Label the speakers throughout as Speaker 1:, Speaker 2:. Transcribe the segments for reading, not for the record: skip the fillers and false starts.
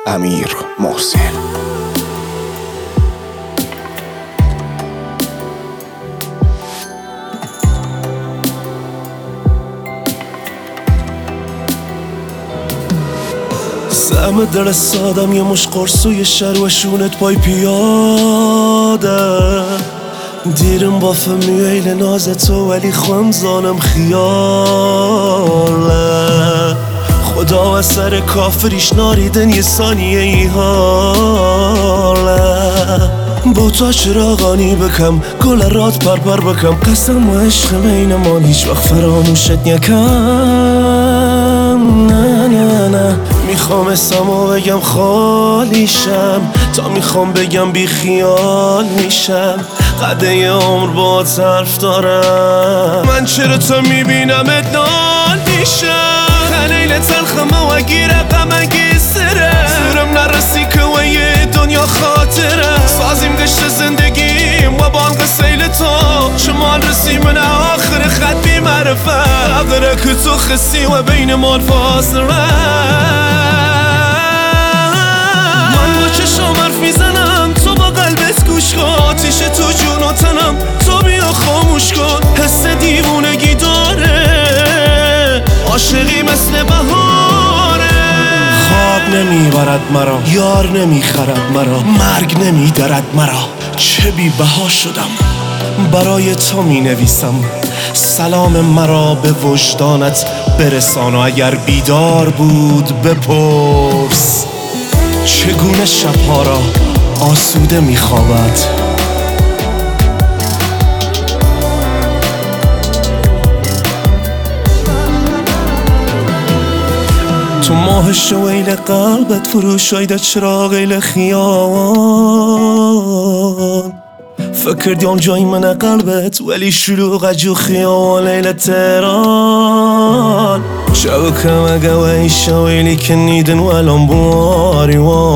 Speaker 1: امیر محسن.
Speaker 2: سهم دل سادم یه مش قرصوی شر و شونت پای پیاده دیرم با فهمی ایل ناز تو ولی خواهم زانم خیاله خدا و سر کافریش ناریدن یه ثانیه ای حاله بوتا چراغانی بکم گل رات پرپر بکم قسم و عشق بینمان هیچ وقت فراموشت نکم. نه نه نه میخوام اسمو بگم خالیشم تا میخوام بگم بی خیال میشم قده عمر با طرف دارم من چرا تو میبینم ادنال میشم خلیل تلخمه و گیره غمگی سره سرم نرسی که و یه دنیا خاطره سازیم گشت زندگیم و بانق سیل تو شمال رسی من آخر خط بی معرفه اقره که تو خسی و بین مال فاصله من با چشم حرف میزنم تو با قلبت گوش کن آتیش تو جون و تنم تو بیا خاموش کن حس دیوونگی داره عاشقی مثل بهاره خواب نمیبرد مرا یار نمیخرد مرا مرگ نمیدرد مرا چه بی بها شدم برای تو می نویسم سلام مرا به وجدانت برسان و اگر بیدار بود بپرس چگونه شبها را آسوده می خوابد. تو ماه شویل قلبت فروش آیده چراغ ایل خیال فکر دیام جای من قلبت ولی شلوغ جو خیال ایل تهران شو کمگه و ای شویلی که نیدن ولم بواری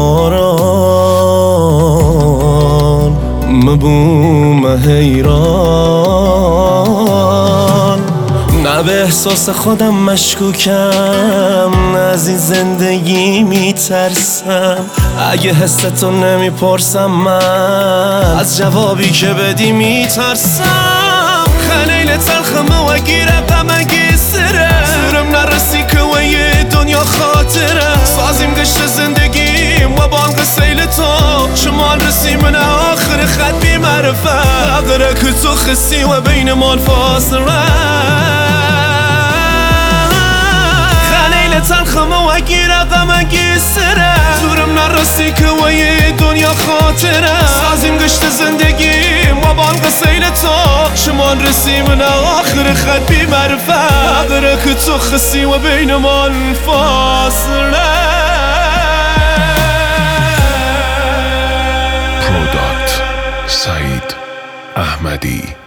Speaker 2: واران مبوم حیران نه به احساس خودم مشکوکم از این زندگی میترسم اگه حستو نمیپرسم من از جوابی که بدی میترسم خلیل تلخمه و گیره غمگی سره سرم نرسی که و یه دنیا خاطره سازیم گشت زندگیم و بانق سیل تو شمال رسی من آخر خط بی معرفه اقره که تو خسی و بین مال فاصله تلخمه و گیره غمگی سره زورم نرسی که و یه دنیا خاطره سازیم گشت زندگیم و بانق سیل تو شمال رسی من آخر خط بی معرفه اقره که تو خسی و بین مال فاصله.
Speaker 1: پروداکت سعید احمدی.